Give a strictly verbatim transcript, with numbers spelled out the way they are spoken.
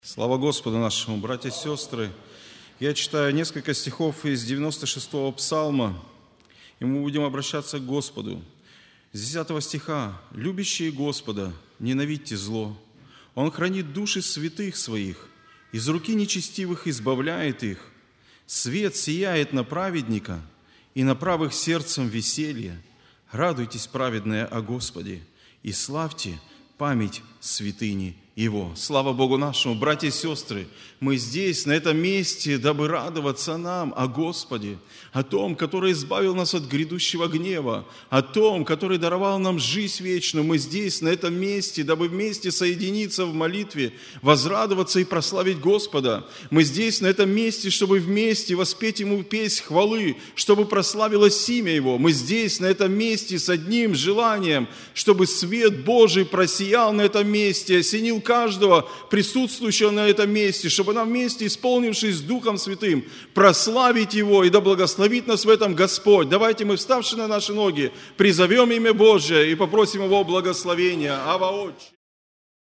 Слава Господу нашему, братья и сестры. Я читаю несколько стихов из девяносто шестого псалма, и мы будем обращаться к Господу. С десятого стиха. «Любящие Господа, ненавидьте зло. Он хранит души святых своих, из руки нечестивых избавляет их. Свет сияет на праведника, и на правых сердцем веселье. Радуйтесь, праведные, о Господе, и славьте память святыни Его». Слава Богу нашему, братья и сестры, мы здесь, на этом месте, дабы радоваться нам о Господе, о том, который избавил нас от грядущего гнева, о том, который даровал нам жизнь вечную. Мы здесь, на этом месте, дабы вместе соединиться в молитве, возрадоваться и прославить Господа. Мы здесь, на этом месте, чтобы вместе воспеть Ему песнь хвалы, чтобы прославилось имя Его. Мы здесь, на этом месте, с одним желанием, чтобы свет Божий просиял на этом месте, осенил каждого присутствующего на этом месте, чтобы нам вместе, исполнившись Духом Святым, прославить Его, и да благословит нас в этом Господь. Давайте мы, вставши на наши ноги, призовем имя Божие и попросим Его благословения. Ава Отче.